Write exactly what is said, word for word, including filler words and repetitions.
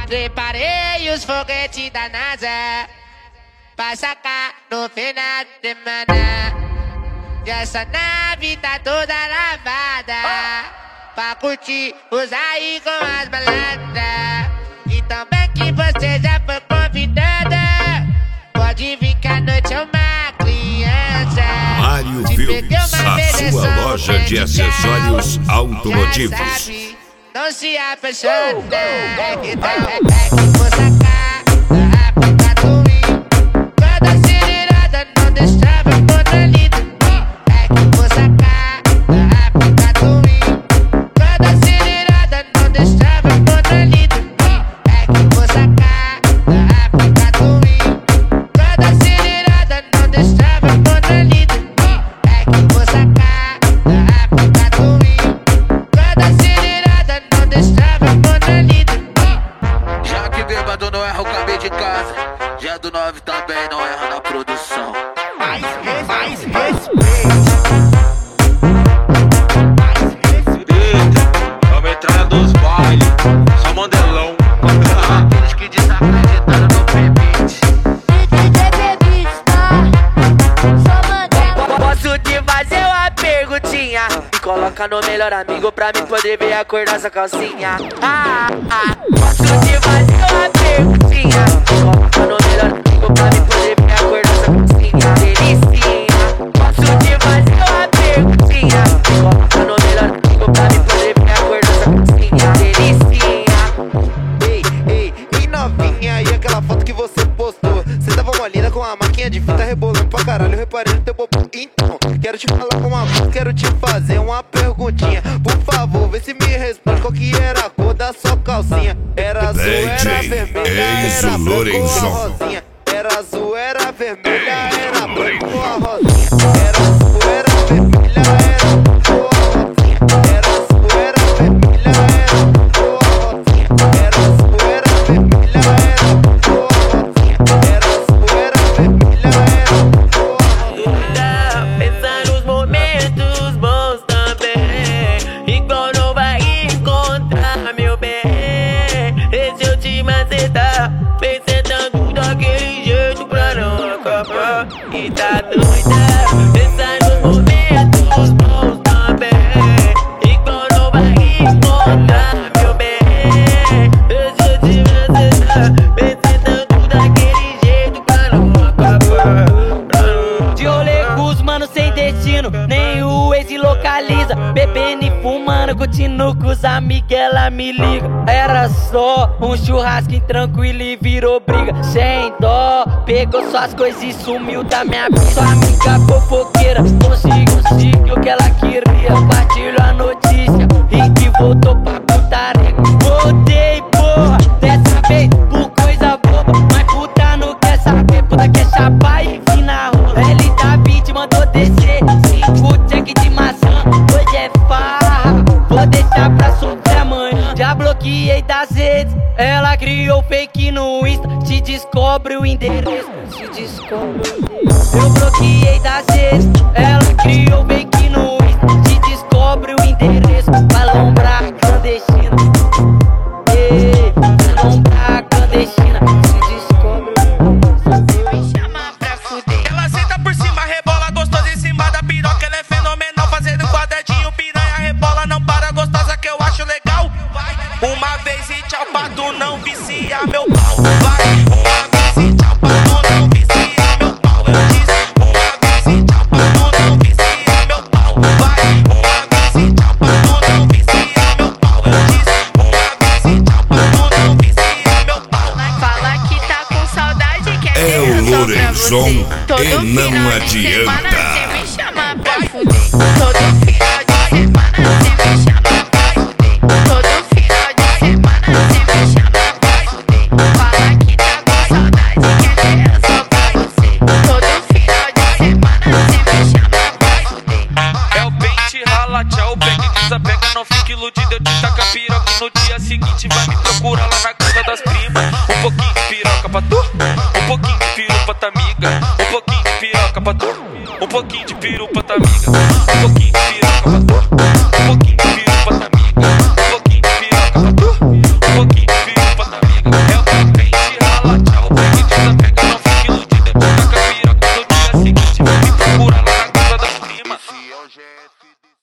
Preparei os foguetes da NASA pra sacar no final de semana. E essa nave tá toda lavada pra curtir, usar aí com as malandras. E também que você já foi convidada, pode vir que a noite é uma criança. Mário Filmes, a sua loja de acessórios automotivos. Não se apaixona, é que tá, é, é que vou sacar da África do Rio. Toda acelerada, não deixava monolito. É que vou sacar da África do Rio. Toda acelerada, não deixava monolito. É que vou sacar da África do Rio. Toda acelerada, não deixava monolito. É que vou sacar da África do Rio. Toda acelerada, não deixava monolito. Já que bêbado não erra o cabelo de casa, já do nove também não erra na produção. Mais, mais respeito. A metralha dos bailes, só mandelão. Aqueles que desacreditaram no permite. Posso te fazer uma perguntinha? Me coloca no melhor amigo pra mim poder ver a cor dessa calcinha. Ah, ah. Posso te fazer uma perguntinha? Me coloca no melhor amigo pra mim poder ver a cor dessa calcinha. Delicinha. Posso te fazer uma perguntinha? Me coloca no melhor amigo pra mim poder ver a cor dessa calcinha. Delicinha. Ei, ei, ei novinha, e aquela foto que você postou? Cê tava uma linda com a maquinha de fita rebolando pra caralho. Eu reparei no teu bobo. Então, quero te falar uma coisa, quero te fazer uma perguntinha. Por favor, vê se me responde qual que era a cor da sua calcinha. Era azul, era vermelha, era branco ou rosinha. Era azul, era vermelha, era branco ou rosinha. Era azul, era vermelha, era branco ou rosinha. Era azul, era vermelha, era branco ou rosinha. Era azul, era vermelha, era branco ou rosinha. Era azul, era vermelha, era branco ou rosinha. Pensa nos momentos bons também, igual não vai encontrar, meu bem. Esse eu te macetar, vem sentando daquele jeito pra não acabar. E tá doida, pensa nos momentos bons também, igual não vai encontrar, meu bem. Esse eu te macetar, vem sentando daquele jeito pra não acabar. De rolê com os mano sem destino, nem o ex se localiza. Bebendo e fumando, continuo com os amigos, ela me liga. Era só um churrasco tranquilo e virou briga. Sem dó, pegou suas coisas e sumiu da minha vida. Sua amiga fofoqueira, conseguiu o que ela queria. Compartilhou a notícia e que voltou pra putaria. Voltei, porra, dessa vez por coisa boba. Mas puta não quer saber, puta quer chapar e vir na rua. L da vinte mandou descer, cinco check de maçã. Hoje é farra, vou deixar pra sofrer amanhã. Já bloqueei das redes, ela criou fake no Insta. Te descobre o endereço, te descobre o endereço. Eu bloqueei das redes, ela criou fake no Insta. Te descobre o endereço, vai lombrar clandestina. Ei, vai lombrar clandestina. Te descobre o endereço. Me chama pra fuder. Ela senta por cima, rebola gostosa em cima da piroca. Ela é fenomenal, fazendo quadradinho, piranha, rebola, não para, gostosa que eu acho legal. Vai, uma vez e tchau pra tu não vicia meu pau. Vai, uma vez e tchau pra tu não vicia meu pau. Eu disse, uma vez e tchau pra tu não vicia meu pau. Vai, uma vez e tchau pra tu não vicia meu pau. Eu disse, uma vez e tchau pra tu não vicia meu pau. Fala que tá com saudade, quer É ver o eu só pra Lorenzon você. Todo e não final de semana adianta. cê me chama pra fuder. Todo final de semana cê me chama pra fuder. Todo final de semana cê me chama pra fuder. Fala que tá com saudade, quer ver eu só pra você. Todo final de semana cê me chama pra fuder. É o pente, rala, tchau, pega e desapega. Não fique iludido, eu te taco a piroca. No dia seguinte vai me procurar lá na casa das primas. Um pouquinho de piroca pra tu, um pouquinho de piru pra tua amiga. Um pouquinho de piroca pra tu, um pouquinho de piru pra tua amiga. Um pouquinho